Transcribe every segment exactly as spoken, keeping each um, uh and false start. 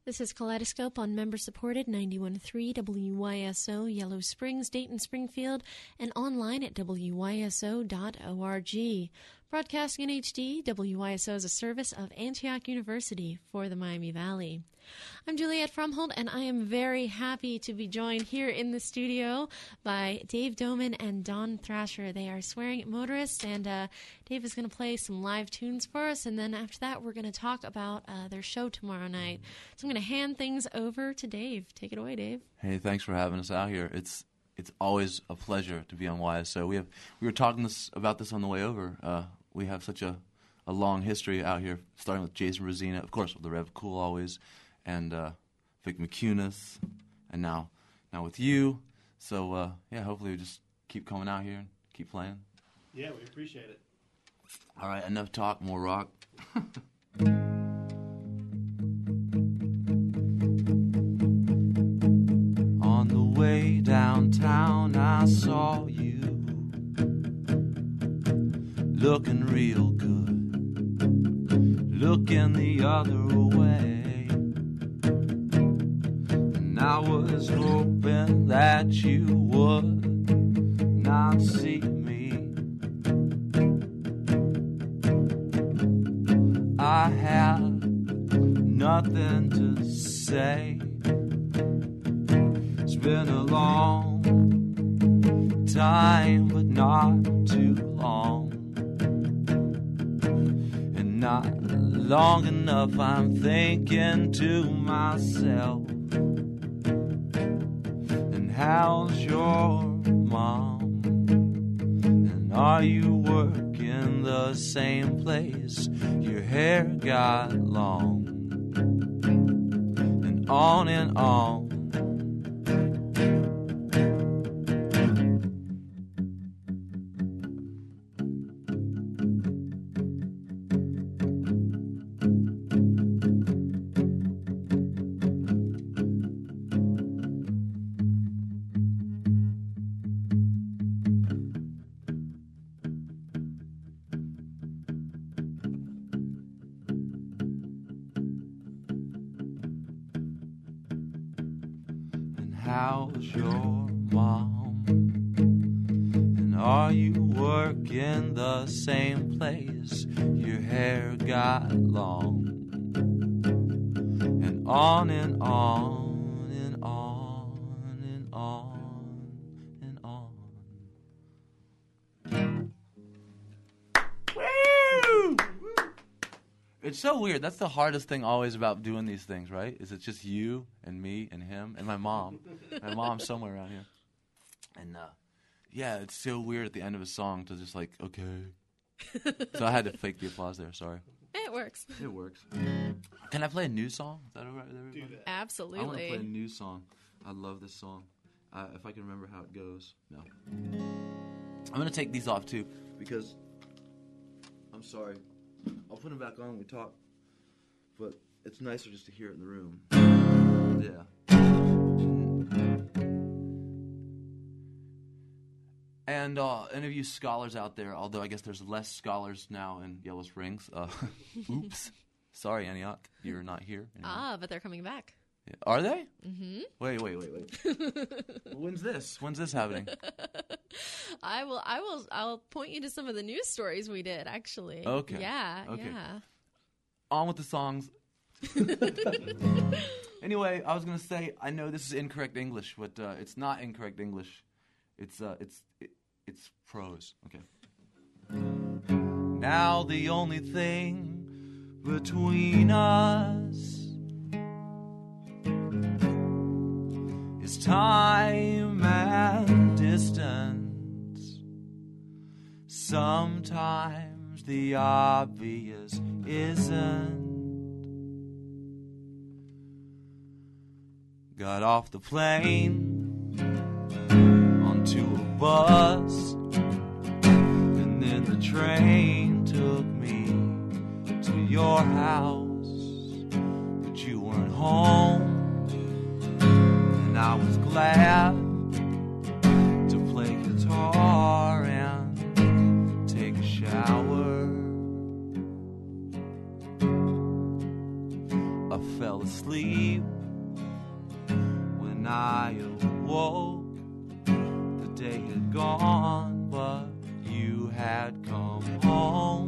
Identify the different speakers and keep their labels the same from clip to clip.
Speaker 1: This is Kaleidoscope on member-supported ninety-one point three W Y S O, Yellow Springs, Dayton, Springfield, and online at W Y S O dot org. Broadcasting in H D, W Y S O is a service of Antioch University for the Miami Valley. I'm Juliette Fromhold, and I am very happy to be joined here in the studio by Dave Doman and Don Thrasher. They are Swearing at Motorists, and uh, Dave is going to play some live tunes for us, and then after that we're going to talk about uh, their show tomorrow night. So I'm going to hand things over to Dave. Take it away, Dave.
Speaker 2: Hey, thanks for having us out here. It's it's always a pleasure to be on Y S O. We have we were talking this about this on the way over. Uh, we have such a, a long history out here, starting with Jason Rosina, of course, with the Rev Cool always, and uh, Vic McCunis, and now now with you. So, uh, yeah, hopefully we just keep coming out here and keep playing.
Speaker 3: Yeah, we appreciate it.
Speaker 2: All right, enough talk, more rock. On the way downtown, I saw you looking real good, looking the other way. And I was hoping that you would not see me. I had nothing to say. It's been a long time, but not too long. And not long enough, I'm thinking to myself, and how's your mom? And are you working the same place? Your hair got long, and on and on. How's your mom? And are you working the same place? Your hair got long, and on and on and on and on and on. Woo! It's so weird. That's the hardest thing always about doing these things, right? Is it's just you and me and him and my mom. My mom's somewhere around here. And, uh, yeah, it's so weird at the end of a song to just like, okay. So I had to fake the applause there. Sorry.
Speaker 1: It works.
Speaker 2: It works. Can I play a new song? Is that all right with everybody?
Speaker 3: Do that.
Speaker 1: Absolutely.
Speaker 2: I want to play a new song. I love this song. Uh, if I can remember how it goes. No. I'm going to take these off, too, because I'm sorry. I'll put them back on when we talk, but it's nicer just to hear it in the room. Yeah. And uh, any of you scholars out there, although I guess there's less scholars now in Yellow Springs. Uh, oops. Sorry, Antioch. You're not here anymore.
Speaker 1: Ah, but they're coming back.
Speaker 2: Yeah. Are they?
Speaker 1: Mm-hmm.
Speaker 2: Wait, wait, wait, wait. When's this? When's this happening?
Speaker 1: I will. I will. I'll point you to some of the news stories we did. Actually.
Speaker 2: Okay.
Speaker 1: Yeah.
Speaker 2: Okay.
Speaker 1: Yeah.
Speaker 2: On with the songs. Anyway, I was gonna say I know this is incorrect English, but uh, it's not incorrect English. It's uh, it's it, it's prose. Okay. Now the only thing between us is time and distance. Sometimes the obvious isn't. Got off the plane onto a bus, and then the train took me to your house, but you weren't home. And I was glad to play guitar and take a shower. I fell asleep. When I awoke, the day had gone, but you had come home.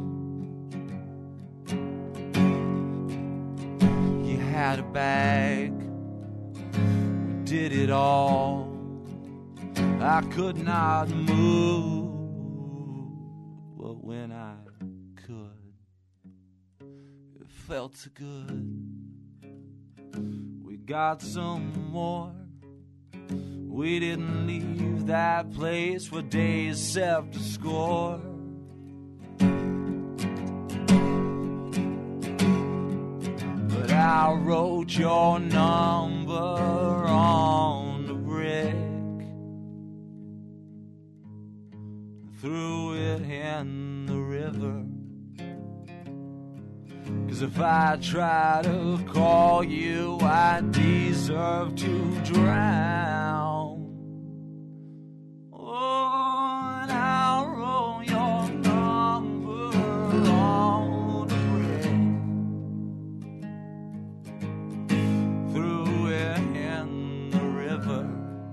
Speaker 2: You had a bag, we did it all. I could not move, but when I could, it felt so good. We got some more. We didn't leave that place for days except to score. But I wrote your number on the brick, threw it in the river. 'Cause if I try to call you, I deserve to drown. Oh, and I wrote your number on the brick, threw it in the river.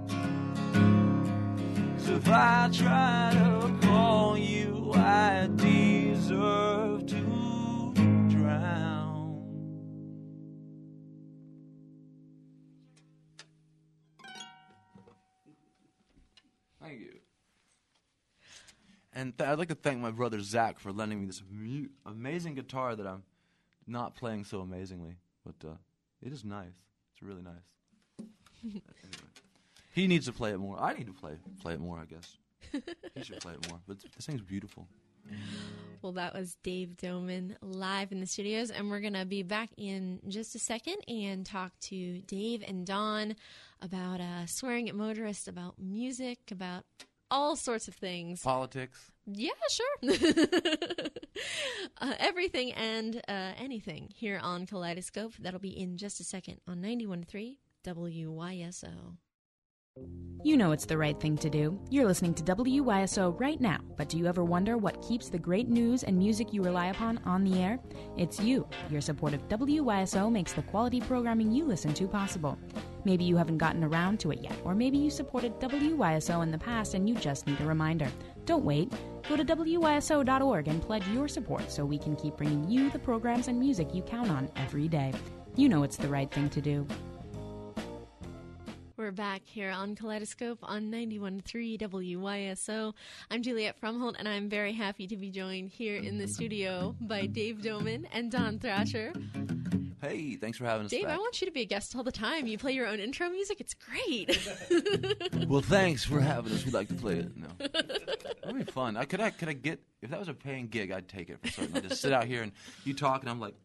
Speaker 2: 'Cause if I try to call you, I deserve to drown. Thank you. And th- I'd like to thank my brother Zach for lending me this mu- amazing guitar that I'm not playing so amazingly, but uh, it is nice. It's really nice. Anyway. He needs to play it more. I need to play play it more, I guess. He should play it more. But this thing's beautiful.
Speaker 1: Well, that was Dave Doman live in the studios, and we're going to be back in just a second and talk to Dave and Don about uh, swearing at motorists, about music, about all sorts of things.
Speaker 2: Politics.
Speaker 1: Yeah, sure. uh, everything and uh, anything here on Kaleidoscope. That'll be in just a second on ninety-one point three W Y S O.
Speaker 4: You know it's the right thing to do. You're listening to W Y S O right now, but do you ever wonder what keeps the great news and music you rely upon on the air? It's you. Your support of W Y S O makes the quality programming you listen to possible. Maybe you haven't gotten around to it yet, or maybe you supported W Y S O in the past and you just need a reminder. Don't wait. Go to W Y S O dot org and pledge your support so we can keep bringing you the programs and music you count on every day. You know it's the right thing to do.
Speaker 1: We're back here on Kaleidoscope on ninety-one point three W Y S O. I'm Juliet Fromholt, and I'm very happy to be joined here in the studio by Dave Doman and Don Thrasher.
Speaker 2: Hey, thanks for having us
Speaker 1: Dave,
Speaker 2: back.
Speaker 1: I want you to be a guest all the time. You play your own intro music. It's great.
Speaker 2: Well, thanks for having us. We'd like to play it. No, that'd be fun. I could I could I get if that was a paying gig, I'd take it for certain. I'd just sit out here and you talk, and I'm like,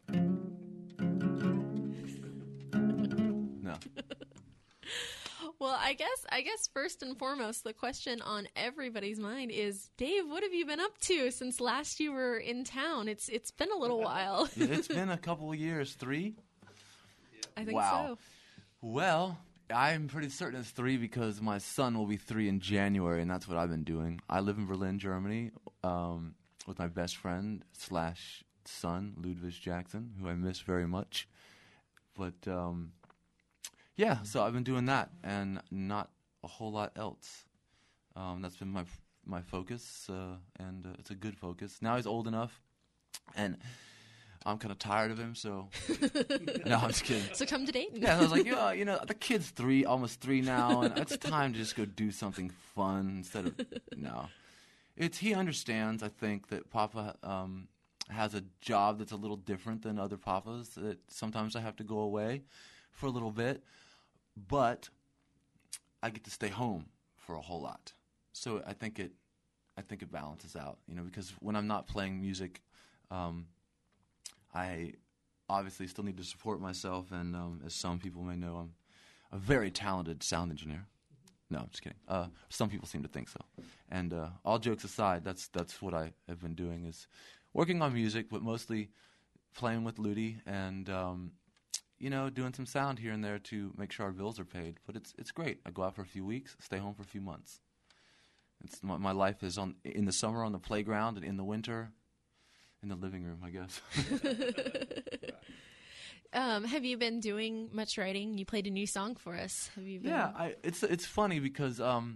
Speaker 2: no.
Speaker 1: Well, I guess I guess first and foremost, the question on everybody's mind is, Dave, what have you been up to since last you were in town? It's it's been a little while.
Speaker 2: Yeah, it's been a couple of years. Three?
Speaker 1: I think
Speaker 2: Wow.
Speaker 1: so.
Speaker 2: Well, I'm pretty certain it's three because my son will be three in January, and that's what I've been doing. I live in Berlin, Germany, um, with my best friend slash son, Ludwig Jackson, who I miss very much. But um, yeah, so I've been doing that, and not a whole lot else. Um, that's been my my focus, uh, and uh, it's a good focus. Now he's old enough, and I'm kind of tired of him, so no, I'm just kidding.
Speaker 1: So come to Dayton.
Speaker 2: Yeah, I was like, yeah, you know, the kid's three, almost three now, and it's time to just go do something fun instead of no. It's he understands, I think, that Papa um, has a job that's a little different than other papas. That sometimes I have to go away for a little bit, but I get to stay home for a whole lot. So I think it, I think it balances out, you know, because when I'm not playing music, um, I obviously still need to support myself, and um, as some people may know, I'm a very talented sound engineer. No, I'm just kidding. Uh, some people seem to think so. And uh, all jokes aside, that's that's what I have been doing, is working on music, but mostly playing with Ludi and um, you know, doing some sound here and there to make sure our bills are paid. But it's it's great. I go out for a few weeks, stay home for a few months. It's my, my life is on in the summer on the playground, and in the winter in the living room, I guess.
Speaker 1: Um, have you been doing much writing? You played a new song for us. Have you been?
Speaker 2: Yeah, I, it's it's funny because um,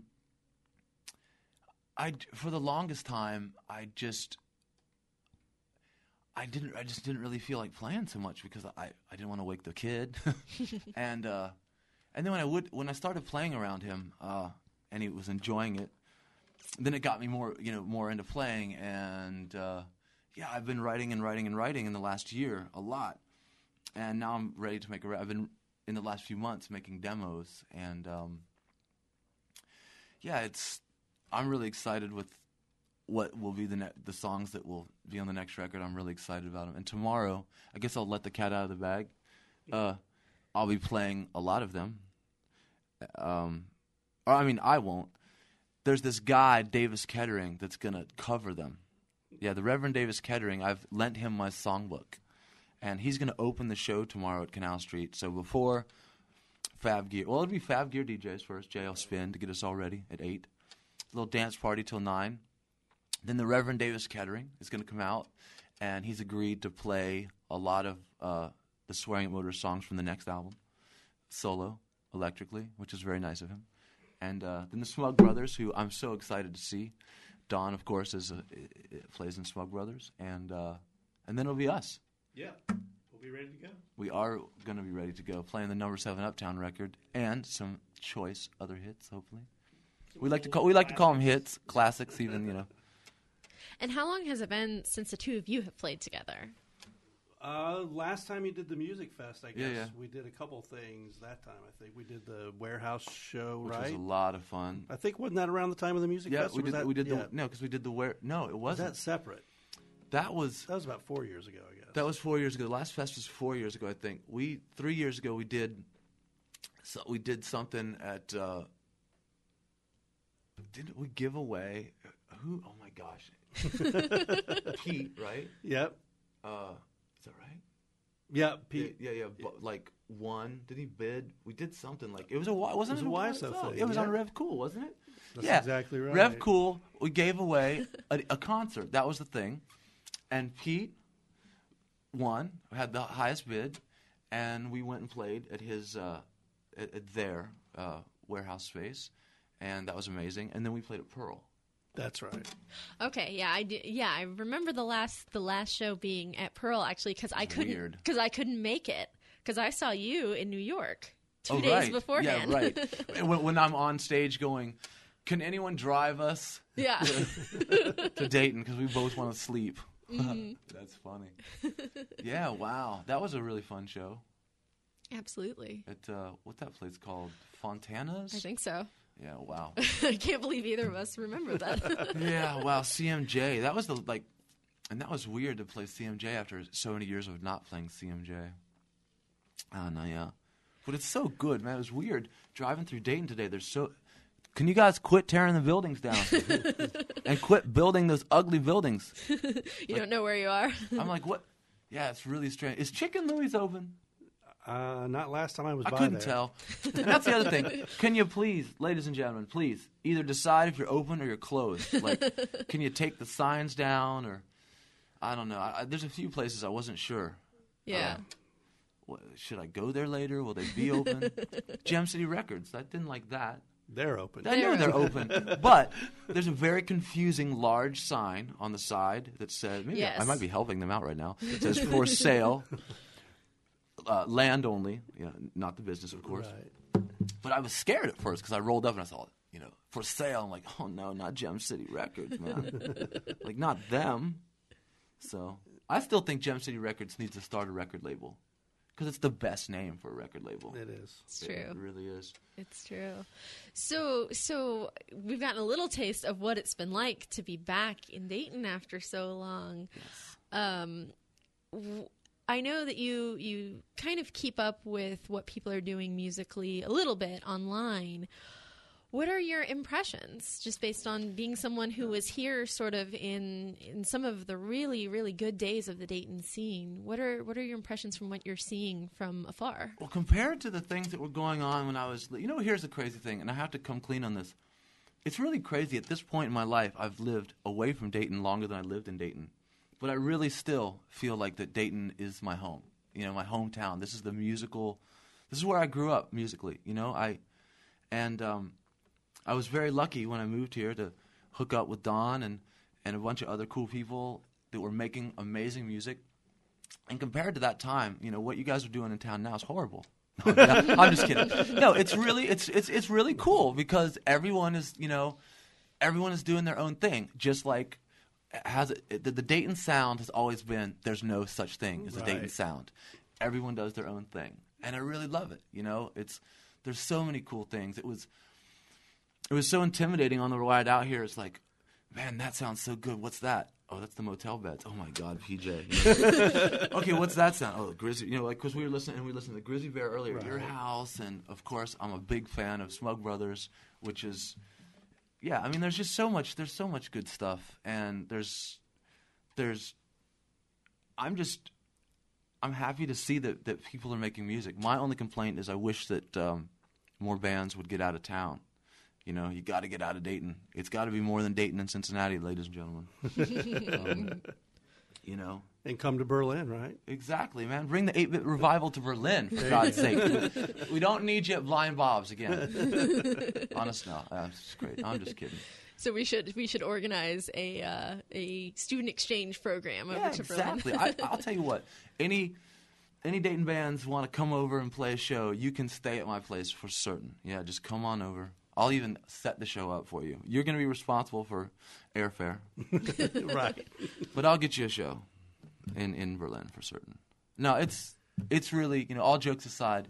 Speaker 2: I for the longest time I just I didn't I just didn't really feel like playing so much because I, I didn't want to wake the kid, and uh, and then when I would when I started playing around him uh, and he was enjoying it, then it got me more you know more into playing, and uh, yeah, I've been writing and writing and writing in the last year a lot, and now I'm ready to make a. I've been in the last few months making demos, and um, yeah, it's I'm really excited with what will be the ne- the songs that will be on the next record. I'm really excited about them. And tomorrow, I guess I'll let the cat out of the bag. Uh, I'll be playing a lot of them. Um, or I mean, I won't. There's this guy, Davis Kettering, that's going to cover them. Yeah, the Reverend Davis Kettering, I've lent him my songbook. And he's going to open the show tomorrow at Canal Street. So before Fab Gear, well, it'll be Fab Gear D Js first, J L Spin, to get us all ready at eight. A little dance party till nine. Then the Reverend Davis Kettering is going to come out, and he's agreed to play a lot of uh, the Swearing at Motors songs from the next album, solo, electrically, which is very nice of him. And uh, then the Smug Brothers, who I'm so excited to see. Don, of course, is a, plays in Smug Brothers, and uh, and then it'll be us.
Speaker 3: Yeah, we'll be ready to go.
Speaker 2: We are going to be ready to go, playing the number seven Uptown record and some choice other hits, hopefully. We like to call we like to call them hits, classics, even you know.
Speaker 1: And how long has it been since the two of you have played together?
Speaker 3: Uh, last time you did the Music Fest, I guess
Speaker 2: Yeah, yeah.
Speaker 3: we did a couple things that time. I think we did the Warehouse show,
Speaker 2: Which
Speaker 3: right?
Speaker 2: was a lot of fun.
Speaker 3: I think wasn't that around the time of the Music
Speaker 2: Yeah,
Speaker 3: Fest? or
Speaker 2: we
Speaker 3: was
Speaker 2: did.
Speaker 3: that,
Speaker 2: We did
Speaker 3: yeah.
Speaker 2: the no, because we did the where. No, it
Speaker 3: Was
Speaker 2: wasn't.
Speaker 3: that separate?
Speaker 2: That was
Speaker 3: That was about four years ago, I guess.
Speaker 2: that was four years ago. The last fest was four years ago, I think. We three years ago we did. So we did something at. Uh, didn't we give away? Who? Oh my gosh, Pete, right?
Speaker 3: Yep.
Speaker 2: Uh, is that right?
Speaker 3: Yeah, Pete.
Speaker 2: Yeah, yeah, yeah. But like one, did he bid? We did something like it was a Y- wasn't
Speaker 3: It
Speaker 2: it,
Speaker 3: was a
Speaker 2: Y S O?
Speaker 3: Y S O thing,
Speaker 2: It was on
Speaker 3: yeah.
Speaker 2: Rev Cool, wasn't it?
Speaker 3: That's
Speaker 2: yeah,
Speaker 3: exactly right.
Speaker 2: Rev Cool. We gave away a, a concert. That was the thing, and Pete won. Had the highest bid, and we went and played at his uh, at, at their uh, warehouse space, and that was amazing. And then we played at Pearl.
Speaker 3: That's right.
Speaker 1: Okay, yeah, I do, yeah, I remember the last the last show being at Pearl actually because I couldn't
Speaker 2: Weird.
Speaker 1: because I couldn't make it because I saw you in New York two
Speaker 2: oh,
Speaker 1: days
Speaker 2: right.
Speaker 1: beforehand.
Speaker 2: Yeah, right. when, when I'm on stage going, can anyone drive us
Speaker 1: Yeah.
Speaker 2: to Dayton because we both want to sleep?
Speaker 1: Mhm.
Speaker 2: That's funny. Yeah, wow, that was a really fun show.
Speaker 1: Absolutely.
Speaker 2: At uh, what's that place called? Fontana's.
Speaker 1: I think so.
Speaker 2: Yeah, wow.
Speaker 1: I can't believe either of us remember that.
Speaker 2: Yeah, wow. C M J. That was the like, and that was weird to play C M J after so many years of not playing C M J. I don't know, yeah, but it's so good, man. It was weird driving through Dayton today. There's so. Can you guys quit tearing the buildings down and quit building those ugly buildings?
Speaker 1: You
Speaker 2: Like-
Speaker 1: don't know where you are.
Speaker 2: I'm like, what? Yeah, it's really strange. Is Chicken Louie's open?
Speaker 3: Uh, not last time I was
Speaker 2: I
Speaker 3: by
Speaker 2: couldn't
Speaker 3: there.
Speaker 2: tell. And that's the other thing. Can you please, ladies and gentlemen, please either decide if you're open or you're closed? Like, can you take the signs down or I don't know. I, I, there's a few places I wasn't sure.
Speaker 1: Yeah.
Speaker 2: Uh, what, should I go there later? Will they be open? Gem City Records. I didn't like that.
Speaker 3: They're open.
Speaker 2: I know
Speaker 1: They're
Speaker 2: they're open, but there's a very confusing large sign on the side that says, maybe
Speaker 1: Yes.
Speaker 2: I might be helping them out right now. It says for sale, uh, land only, yeah, not the business, of course.
Speaker 3: Right.
Speaker 2: But I was scared at first because I rolled up and I saw, you know, for sale. I'm like, oh no, not Gem City Records, man. Like, not them. So I still think Gem City Records needs to start a record label because it's the best name for a record label.
Speaker 3: It is.
Speaker 1: It's
Speaker 2: It
Speaker 1: true.
Speaker 2: really is.
Speaker 1: It's true. So, so we've gotten a little taste of what it's been like to be back in Dayton after so long.
Speaker 2: Yes.
Speaker 1: Um, w- I know that you you kind of keep up with what people are doing musically a little bit online. What are your impressions, just based on being someone who was here, sort of in in some of the really really good days of the Dayton scene? What are what are your impressions from what you're seeing from afar?
Speaker 2: Well, compared to the things that were going on when I was, you know, here's the crazy thing, and I have to come clean on this. It's really crazy. At this point in my life, I've lived away from Dayton longer than I lived in Dayton. But I really still feel like that Dayton is my home. you know, my hometown. This is the musical. This is where I grew up musically. You know, I and um, I was very lucky when I moved here to hook up with Don and and a bunch of other cool people that were making amazing music. And compared to that time, you know, what you guys are doing in town now is horrible. No, I'm just kidding. No, it's really it's it's it's really cool because everyone is, you know, everyone is doing their own thing. Just like has it, the, the Dayton sound has always been there's no such thing as a
Speaker 3: Right.
Speaker 2: Dayton sound. Everyone does their own thing, and I really love it. You know, it's there's so many cool things. It was it was so intimidating on the ride out here. It's like, man, that sounds so good. What's that? Oh, that's the motel beds. Oh my God, P J. Okay, what's that sound? Oh, Grizzly. You know, like because we were listening and we listened to Grizzly Bear earlier at your
Speaker 3: Right.
Speaker 2: house, and of course, I'm a big fan of Smug Brothers, which is, yeah. I mean, there's just so much. There's so much good stuff, and there's, there's. I'm just, I'm happy to see that that people are making music. My only complaint is I wish that um, more bands would get out of town. You know, you got to get out of Dayton. It's got to be more than Dayton and Cincinnati, ladies and gentlemen. um, you know,
Speaker 3: And come to Berlin, right?
Speaker 2: exactly, man. Bring the eight-bit revival to Berlin, for God's sake. We don't need you at Blind Bob's again. Honest, no, that's great. I'm just kidding.
Speaker 1: So we should we should organize a uh, a student exchange program over
Speaker 2: Yeah,
Speaker 1: to
Speaker 2: exactly.
Speaker 1: Berlin.
Speaker 2: I, I'll tell you what. Any any Dayton bands want to come over and play a show, you can stay at my place for certain. Yeah, just come on over. I'll even set the show up for you. You're going to be responsible for airfare,
Speaker 3: Right.
Speaker 2: but I'll get you a show in, in Berlin for certain. No, it's it's really, you know, all jokes aside,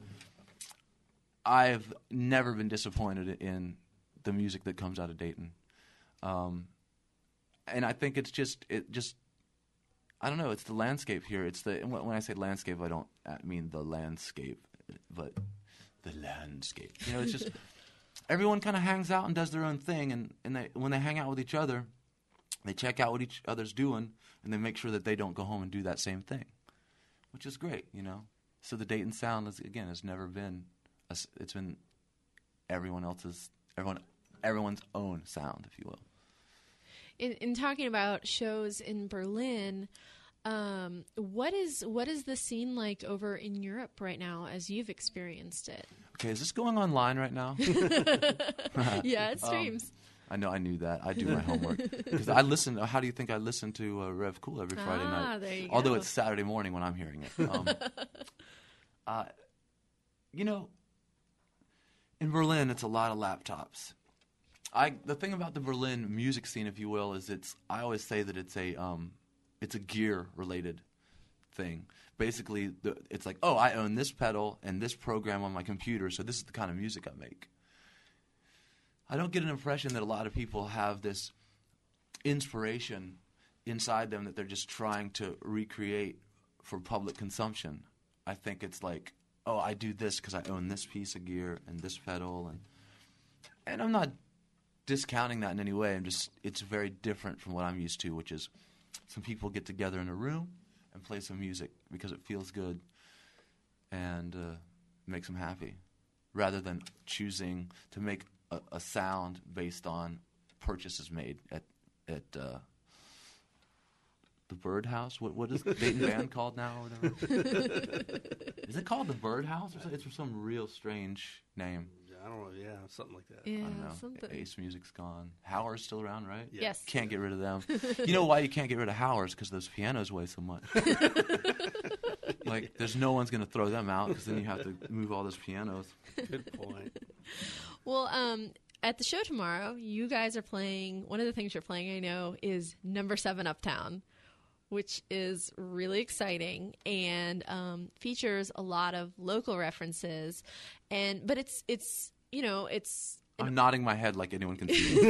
Speaker 2: I've never been disappointed in the music that comes out of Dayton. Um, and I think it's just, it just, I don't know, it's the landscape here. It's the, and when I say landscape, I don't mean the landscape, but the landscape. You know, it's just, everyone kind of hangs out and does their own thing, and, and they, when they hang out with each other, they check out what each other's doing, and they make sure that they don't go home and do that same thing, which is great, you know. So the Dayton sound, is, again, has never been, a s it's been everyone else's, everyone, everyone's own sound, if you will.
Speaker 1: In, in talking about shows in Berlin, um, what is what is the scene like over in Europe right now as you've experienced it?
Speaker 2: Okay, is this going online right now?
Speaker 1: Yeah, it streams.
Speaker 2: I know, I knew that. I do my homework. Because I listen, how do you think I listen to uh, Rev Cool every Friday
Speaker 1: Ah,
Speaker 2: night?
Speaker 1: there you
Speaker 2: Although
Speaker 1: go.
Speaker 2: it's Saturday morning when I'm hearing it. Um, uh, you know, in Berlin, it's a lot of laptops. I the thing about the Berlin music scene, if you will, is it's. I always say that it's a um, it's a gear related thing. Basically, the, it's like, oh, I own this pedal and this program on my computer, so this is the kind of music I make. I don't get an impression that a lot of people have this inspiration inside them that they're just trying to recreate for public consumption. I think it's like, oh, I do this because I own this piece of gear and this pedal, and and I'm not discounting that in any way. I'm just, it's very different from what I'm used to, which is some people get together in a room and play some music because it feels good and uh, makes them happy, rather than choosing to make a, a sound based on purchases made at at uh, the Birdhouse. What what is the Dayton band called now or whatever? Is it called the Birdhouse? Or something? It's some real strange name.
Speaker 3: I don't know. Yeah, something like that.
Speaker 1: Yeah,
Speaker 2: I don't know.
Speaker 1: something.
Speaker 2: Ace Music's gone. Howard's still around, right?
Speaker 3: Yeah.
Speaker 1: Yes.
Speaker 2: Can't get rid of them. You know why you can't get rid of Howard's? Because those pianos weigh so much. Like, there's no one's going to throw them out because then you have to move all those pianos.
Speaker 3: Good point.
Speaker 1: Well, um, at the show tomorrow, you guys are playing. One of the things you're playing, I know, is Number Seven Uptown, which is really exciting and um, features a lot of local references. And but it's it's you know it's.
Speaker 2: I'm nodding my head like anyone can see.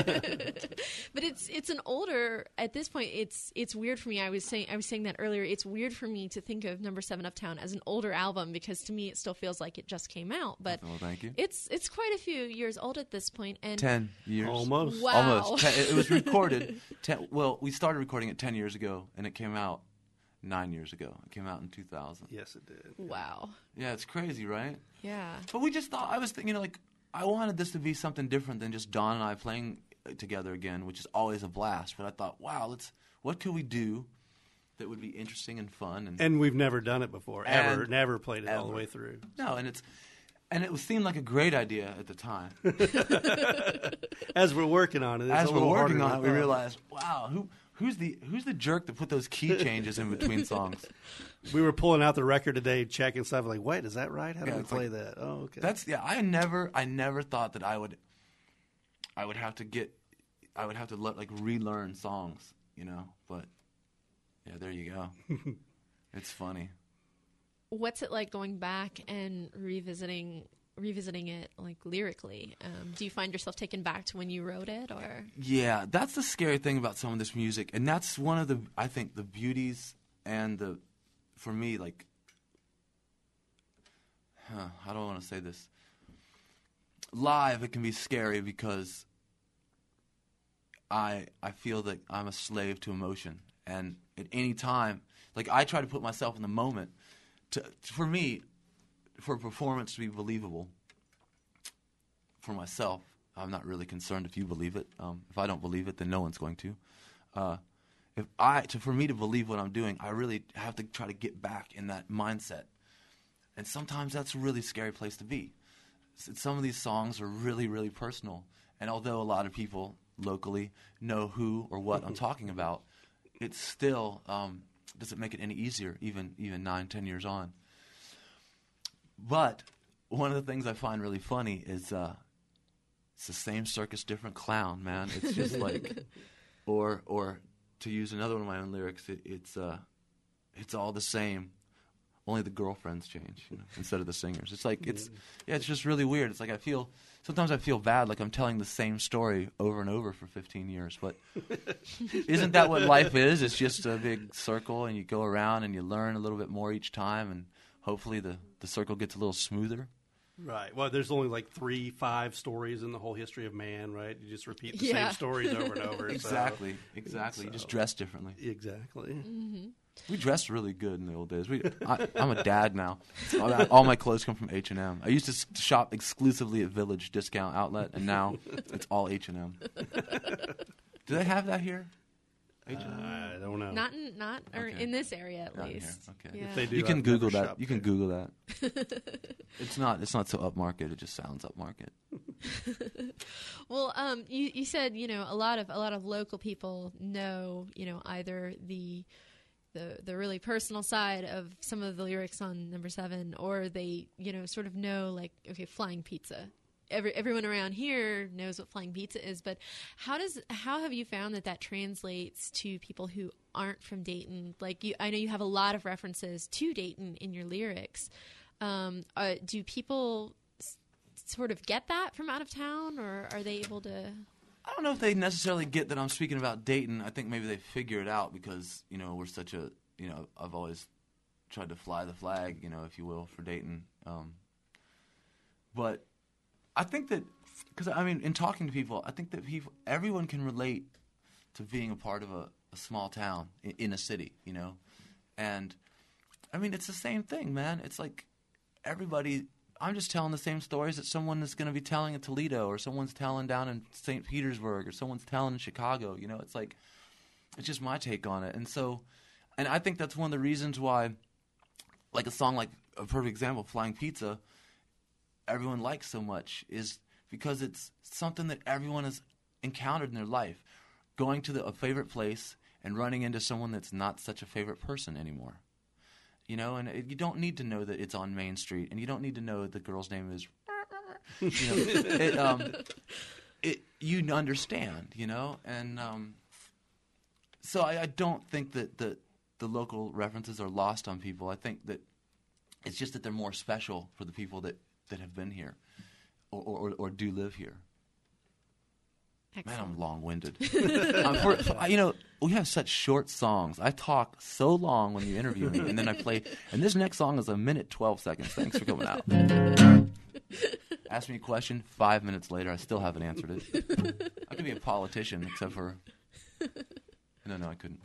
Speaker 1: But it's it's an older at this point. It's it's weird for me. I was saying I was saying that earlier. It's weird for me to think of Number Seven Uptown as an older album because to me it still feels like it just came out. But
Speaker 2: Oh, thank you.
Speaker 1: it's it's quite a few years old at this point. And
Speaker 2: Ten years.
Speaker 3: Almost.
Speaker 1: Wow.
Speaker 2: Almost. Ten, it, it was recorded. Ten, well, we started recording it ten years ago, and it came out nine years ago. It came out in two thousand.
Speaker 3: Yes, it did.
Speaker 1: Wow.
Speaker 2: Yeah, it's crazy, right?
Speaker 1: Yeah.
Speaker 2: But we just thought, I was thinking, you know, like, I wanted this to be something different than just Don and I playing together again, which is always a blast. But I thought, wow, let's, what could we do that would be interesting and fun. And,
Speaker 3: And we've never done it before, ever.
Speaker 2: And
Speaker 3: Never played it all the
Speaker 2: ever.
Speaker 3: way through.
Speaker 2: no, and it's and it was seemed like a great idea at the time.
Speaker 3: As we're working on it, it's
Speaker 2: As
Speaker 3: a
Speaker 2: we're
Speaker 3: little
Speaker 2: working
Speaker 3: harder
Speaker 2: on it,
Speaker 3: than
Speaker 2: we
Speaker 3: I thought.
Speaker 2: realized, wow, who who's the who's the jerk that put those key changes in between songs?
Speaker 3: We were pulling out the record today, checking stuff. Like, wait, is that right? How do
Speaker 2: Yeah,
Speaker 3: we
Speaker 2: it's
Speaker 3: play
Speaker 2: like-
Speaker 3: that? Oh, okay.
Speaker 2: That's yeah. I never, I never thought that I would, I would have to get, I would have to le- like relearn songs, you know. But yeah, there you go. It's funny.
Speaker 1: What's it like going back and revisiting revisiting it like lyrically? Um, do you find yourself taken back to when you wrote it, or
Speaker 2: Yeah, that's the scary thing about some of this music, and that's one of the, I think, the beauties and the, for me, like, huh, how do I want to say this? Live, it can be scary because I I feel that I'm a slave to emotion, and at any time, like I try to put myself in the moment. To for me, for a performance to be believable, for myself, I'm not really concerned if you believe it. Um, if I don't believe it, then no one's going to. Uh, if I to for me to believe what I'm doing, I really have to try to get back in that mindset, and sometimes that's a really scary place to be. Some of these songs are really, really personal, and although a lot of people locally know who or what I'm talking about, it still um, doesn't make it any easier, even even nine, ten years on. But one of the things I find really funny is uh, it's the same circus, different clown, man. It's just like, or or to use another one of my own lyrics, it, it's uh, it's all the same. Only the girlfriends change, you know, instead of the singers. It's like it's yeah, it's just really weird. It's like I feel sometimes I feel bad, like I'm telling the same story over and over for fifteen years. But isn't that what life is? It's just a big circle, and you go around and you learn a little bit more each time, and hopefully the the circle gets a little smoother.
Speaker 3: Right. Well, there's only like three, five stories in the whole history of man, right? You just repeat the
Speaker 1: Yeah.
Speaker 3: same stories over and over.
Speaker 2: Exactly, exactly. You
Speaker 3: so-
Speaker 2: just dress differently.
Speaker 3: So, exactly.
Speaker 2: We dressed really good in the old days. We, I, I'm a dad now. All, that- all my clothes come from H and M. I used to s- shop exclusively at Village Discount Outlet, and now it's all H and M. Do they have that here? H and M?
Speaker 3: I don't know.
Speaker 1: not in, not or
Speaker 2: Okay.
Speaker 1: in this area at
Speaker 2: Not here.
Speaker 1: least?
Speaker 2: Okay.
Speaker 1: Yeah.
Speaker 3: If they do,
Speaker 2: You can
Speaker 3: I've
Speaker 2: Google
Speaker 3: never
Speaker 2: that.
Speaker 3: shopped
Speaker 2: You can
Speaker 3: there.
Speaker 2: Google that. It's not. It's not so upmarket. It just sounds upmarket.
Speaker 1: Well, um, you you said you know a lot of a lot of local people know you know either the the the really personal side of some of the lyrics on Number Seven, or they you know sort of know like okay, Flying Pizza. Every everyone around here knows what Flying Pizza is, but how does how have you found that that translates to people who aren't from Dayton? Like you, I know you have a lot of references to Dayton in your lyrics. Um, uh, do people s- sort of get that from out of town, or are they able to?
Speaker 2: I don't know if they necessarily get that I'm speaking about Dayton. I think maybe they figure it out because, you know, we're such a, you know, I've always tried to fly the flag, you know, if you will, for Dayton. Um, but I think that, because, I mean, in talking to people, I think that people, everyone can relate to being a part of a, a small town in, in a city, you know. And, I mean, it's the same thing, man. It's like everybody... I'm just telling the same stories that someone is going to be telling in Toledo, or someone's telling down in Saint Petersburg, or someone's telling in Chicago. You know, it's like, it's just my take on it. And so, and I think that's one of the reasons why, like a song like, a perfect example, Flying Pizza, everyone likes so much, is because it's something that everyone has encountered in their life. Going to the, a favorite place and running into someone that's not such a favorite person anymore. You know, and it, you don't need to know that it's on Main Street, and you don't need to know the girl's name is. You know, it, um, it you understand, you know, and um, so I, I don't think that the the local references are lost on people. I think that it's just that they're more special for the people that, that have been here, or, or or do live here. Man, I'm long-winded. um, for, for, you know, we have such short songs. I talk so long when you interview me, and then I play. And this next song is a minute twelve seconds. Thanks for coming out. Ask me a question. Five minutes later, I still haven't answered it. I could be a politician, except for. No, no, I couldn't.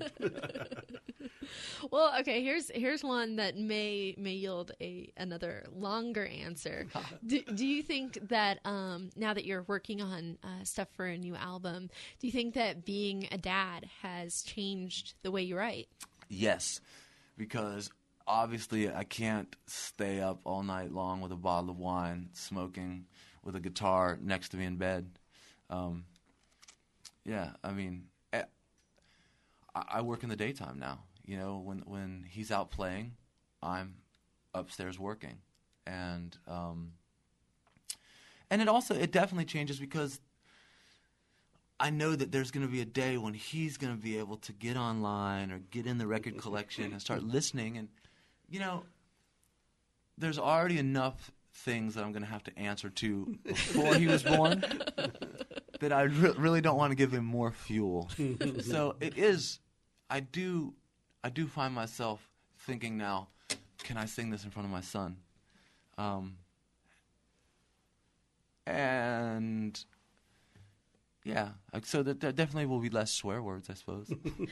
Speaker 1: Well, okay. Here's here's one that may may yield a another longer answer. do, do you think that um, now that you're working on uh, stuff for a new album, do you think that being a dad has changed the way you write?
Speaker 2: Yes, because obviously I can't stay up all night long with a bottle of wine, smoking, with a guitar next to me in bed. Um, yeah, I mean, I, I work in the daytime now. You know, when when he's out playing, I'm upstairs working, and um, and it also it definitely changes because I know that there's going to be a day when he's going to be able to get online or get in the record collection and start listening, and you know, there's already enough things that I'm going to have to answer to before he was born that I re- really don't want to give him more fuel. So it is, I do, I do find myself thinking now, can I sing this in front of my son? Um, and yeah, so that there definitely will be less swear words, I suppose.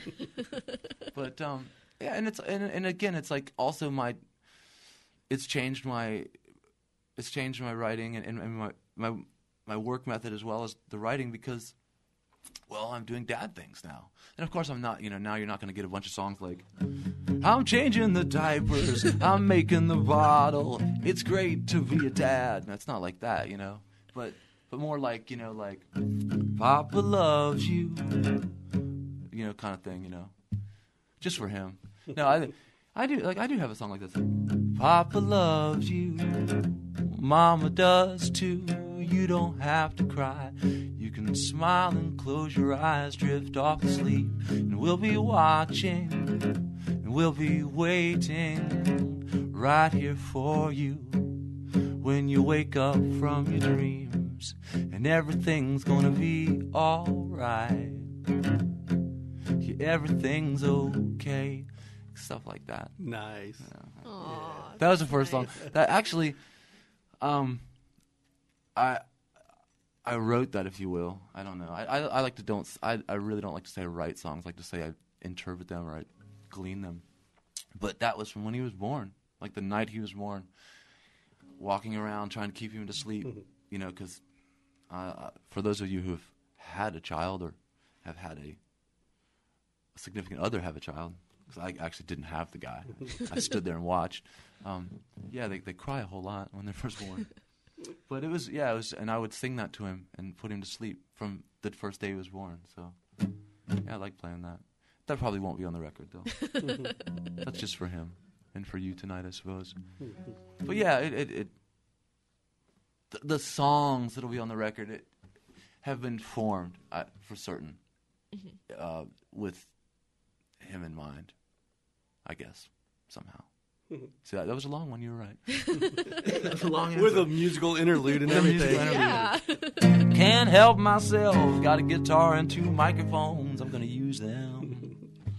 Speaker 2: But um, yeah, and it's and, and again, it's like also my, it's changed my, it's changed my writing and, and my my my work method as well as the writing because, well, I'm doing dad things now, and of course I'm not. You know, now you're not going to get a bunch of songs like, I'm changing the diapers, I'm making the bottle. It's great to be a dad. That's not like that, you know, but but more like you know like, Papa loves you, you know, kind of thing, you know, just for him. No, I I do like I do have a song like this. Papa loves you, Mama does too. You don't have to cry. You can smile and close your eyes, drift off to sleep, and we'll be watching, and we'll be waiting right here for you when you wake up from your dreams, and everything's gonna be alright. Yeah, everything's okay. Stuff like that.
Speaker 3: Nice.
Speaker 2: Yeah.
Speaker 1: Aww,
Speaker 2: That was the first
Speaker 1: nice.
Speaker 2: song. That actually, um, I I wrote that, if you will. I don't know. I I, I like to don't. I I really don't like to say I write songs. I like to say I interpret them or I glean them. But that was from when he was born, like the night he was born. Walking around trying to keep him to sleep, you know, because uh, for those of you who have had a child or have had a, a significant other have a child. Because I actually didn't have the guy. I stood there and watched. Um, yeah, they they cry a whole lot when they're first born. But it was, yeah, it was, and I would sing that to him and put him to sleep from the first day he was born. So, yeah, I like playing that. That probably won't be on the record, though. That's just for him and for you tonight, I suppose. But yeah, it, it, it the, the songs that'll be on the record it, have been formed uh, for certain uh, with him in mind. I guess, somehow. See, that, that was a long one, you were right. That was a long answer.
Speaker 3: With a musical interlude and
Speaker 2: With a
Speaker 3: everything.
Speaker 2: musical interlude.
Speaker 1: Yeah.
Speaker 2: Can't help myself, got a guitar and two microphones, I'm going to use them.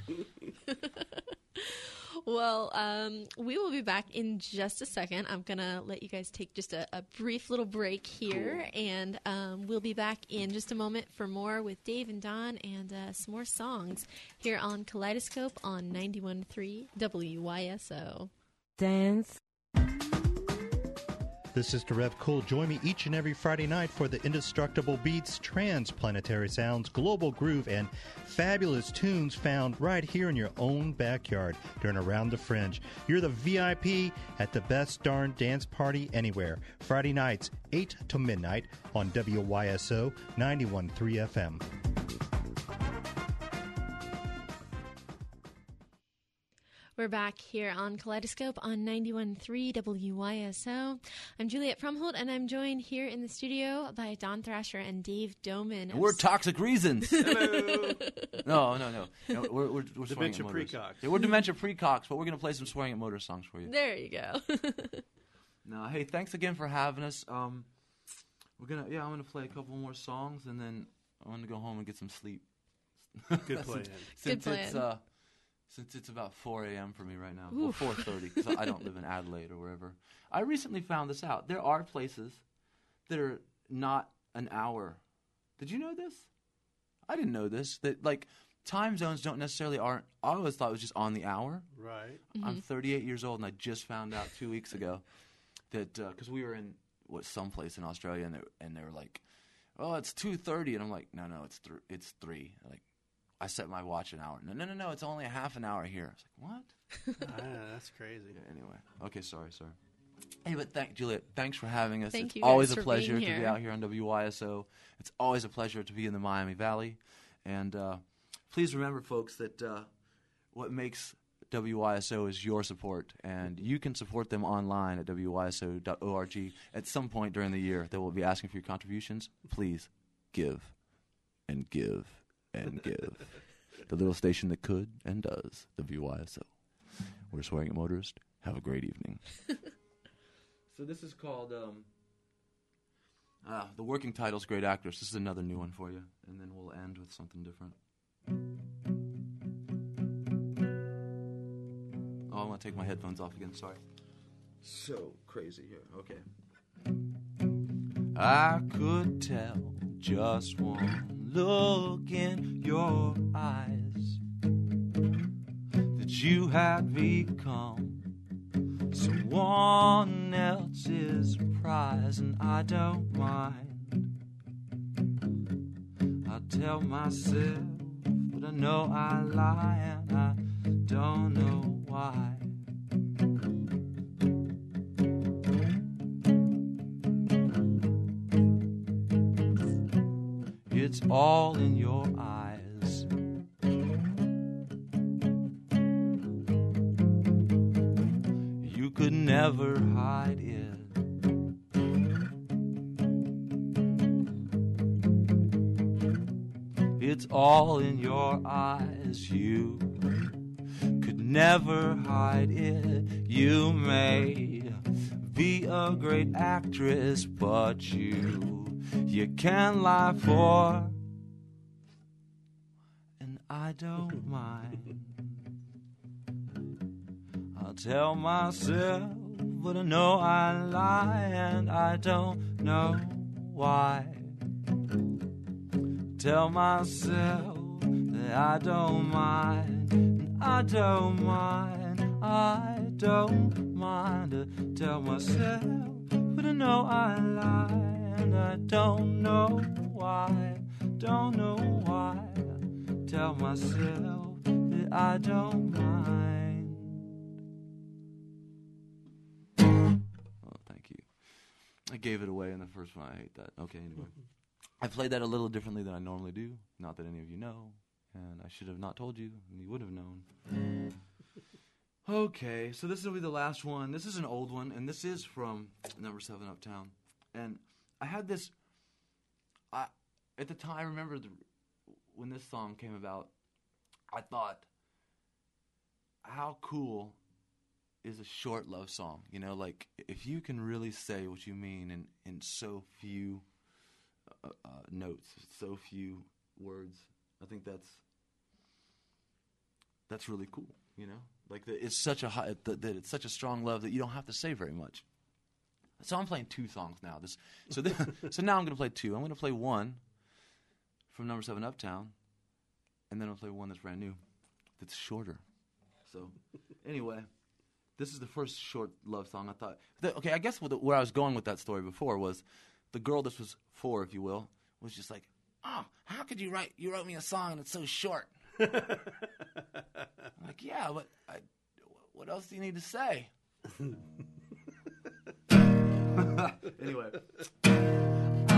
Speaker 1: Well, um, we will be back in just a second. I'm going to let you guys take just a, a brief little break here, cool. and um, we'll be back in just a moment for more with Dave and Don and uh, some more songs here on Kaleidoscope on ninety-one point three W Y S O.
Speaker 4: Dance.
Speaker 5: This is Rev Cool. Join me each and every Friday night for the indestructible beats, transplanetary sounds, global groove, and fabulous tunes found right here in your own backyard during Around the Fringe. You're the V I P at the best darn dance party anywhere. Friday nights, eight to midnight on W Y S O ninety-one point three F M.
Speaker 1: We're back here on Kaleidoscope on ninety-one point three W Y S O. I'm Juliet Frumhold, and I'm joined here in the studio by Don Thrasher and Dave Doman.
Speaker 2: And we're Toxic Reasons.
Speaker 3: Hello.
Speaker 2: No, no, no. no we're we're, we're
Speaker 3: Dementia
Speaker 2: swearing at motors.
Speaker 3: Precox.
Speaker 2: Yeah, we're Dementia Precox, but we're going to play some Swearing at Motor songs for you.
Speaker 1: There you go.
Speaker 2: No, hey, thanks again for having us. Um, we're gonna, yeah, I'm gonna play a couple more songs, and then I'm gonna go home and get some sleep.
Speaker 3: Good plan.
Speaker 2: since,
Speaker 1: Good
Speaker 2: since it's
Speaker 1: plan.
Speaker 2: uh, since it's about four a.m. for me right now, well, four thirty, because I don't live in Adelaide or wherever. I recently found this out. There are places that are not an hour. Did you know this? I didn't know this. That like time zones don't necessarily aren't. I always thought it was just on the hour.
Speaker 3: Right.
Speaker 1: Mm-hmm.
Speaker 2: I'm thirty-eight years old, and I just found out two weeks ago that because uh, we were in what someplace in Australia, and they and they were like, "Oh, it's two thirty," and I'm like, "No, no, it's th- it's three." Like, I set my watch an hour. No, no, no, no. It's only a half an hour here. I was like, what?
Speaker 3: Ah, that's crazy.
Speaker 2: Yeah, anyway, okay, sorry, sorry. Hey, but thank Juliet. Thanks for having us.
Speaker 1: Thank
Speaker 2: it's
Speaker 1: you guys
Speaker 2: always a
Speaker 1: for
Speaker 2: pleasure
Speaker 1: being
Speaker 2: to be
Speaker 1: here.
Speaker 2: out here on W Y S O. It's always a pleasure to be in the Miami Valley. And uh, please remember, folks, that uh, what makes W Y S O is your support, and you can support them online at W Y S O dot org. At some point during the year, they will be asking for your contributions. Please give and give and give. The little station that could and does, W Y S O. We're Swearing at Motorist. Have a great evening. So this is called, um, uh, the working title's Great Actress. This is another new one for you, and then we'll end with something different. Oh, I want to take my headphones off again, sorry. So crazy here, okay. I could tell just one look in your eyes that you had become someone else's prize, and I don't mind. I tell myself, but I know I lie, and I don't know why. It's all in your eyes. You could never hide it. It's all in your eyes. You could never hide it. You may be a great actress, but you you can't lie for, and I don't mind. I'll tell myself, but I know I lie, and I don't know why. Tell myself that I don't mind, and I don't mind, I don't mind. To tell myself, but I know I lie. And I don't know why, don't know why. Tell myself that I don't mind. Oh, thank you. I gave it away in the first one. I hate that. Okay, anyway. I played that a little differently than I normally do. Not that any of you know. And I should have not told you, and you would have known. Okay, so this will be the last one. This is an old one, and this is from Number seven Uptown. And I had this, I, at the time, I remember the, when this song came about, I thought, how cool is a short love song? You know, like, if you can really say what you mean in, in so few uh, uh, notes, so few words, I think that's, that's really cool, you know? Like, the, it's such a high, that it's such a strong love that you don't have to say very much. So I'm playing two songs now. This, so this, so now I'm going to play two. I'm going to play one from Number seven Uptown, and then I'll play one that's brand new, that's shorter. So anyway, this is the first short love song. I thought, that, okay, I guess with the, where I was going with that story before was the girl this was for, if you will, was just like, oh, how could you write, you wrote me a song that's so short. I'm like, yeah, but I, what else do you need to say? Anyway, I,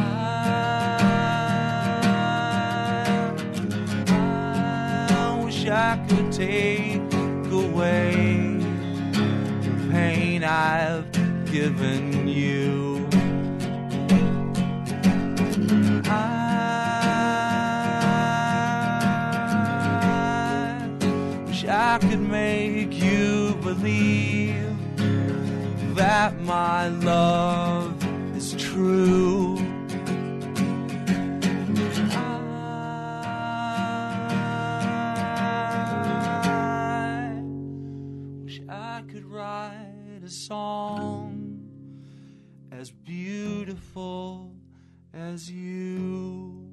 Speaker 2: I wish I could take away the pain I've given you. I wish I could make you believe that my love is true. I wish I could write a song as beautiful as you.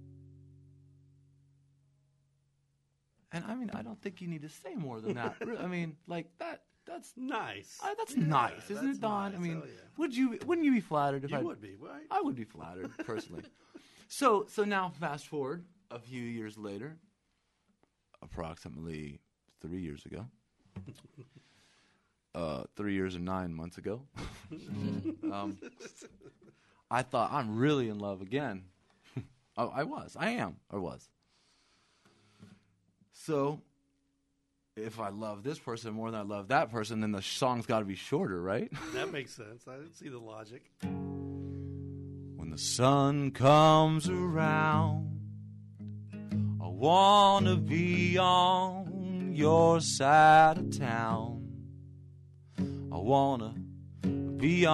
Speaker 2: And I mean, I don't think you need to say more than that. I mean, like that. That's
Speaker 3: nice.
Speaker 2: Uh, that's
Speaker 3: yeah,
Speaker 2: nice, isn't
Speaker 3: that's
Speaker 2: it, Don?
Speaker 3: Nice.
Speaker 2: I mean,
Speaker 3: Oh, yeah.
Speaker 2: would you? Wouldn't you be flattered if
Speaker 3: you
Speaker 2: I
Speaker 3: would be, right?
Speaker 2: I would be flattered personally. so, so now fast forward a few years later, approximately three years ago. Uh, three years and nine months ago. um, I thought, I'm really in love again. oh, I was. I am. Or was. So, if I love this person more than I love that person, then the song's got to be shorter, right?
Speaker 3: That makes sense. I didn't see the logic.
Speaker 2: When the sun comes around, I want to be on your side of town. I want to be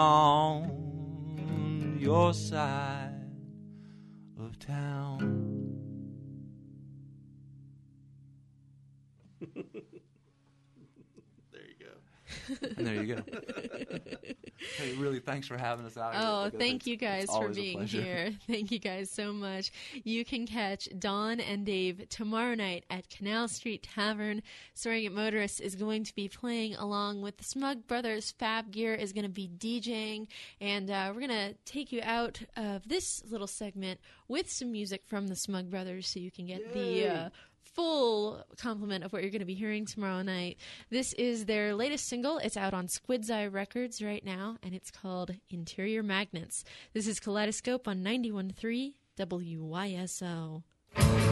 Speaker 2: on your side of town.
Speaker 3: There you go.
Speaker 2: And there you go. Hey, really, thanks for having us out here.
Speaker 1: Oh,
Speaker 2: Like,
Speaker 1: thank
Speaker 2: it's-
Speaker 1: you guys
Speaker 2: it's
Speaker 1: for
Speaker 2: always a
Speaker 1: being
Speaker 2: pleasure.
Speaker 1: here. Thank you guys so much. You can catch Dawn and Dave tomorrow night at Canal Street Tavern. Soaring at Motorists is going to be playing along with the Smug Brothers. Fab Gear is going to be DJing. And uh, we're going to take you out of this little segment with some music from the Smug Brothers so you can get the uh, full complement of what you're going to be hearing tomorrow night. This is their latest single. It's out on Squid's Eye Records right now, and it's called Interior Magnets. This is Kaleidoscope on ninety-one point three W Y S O.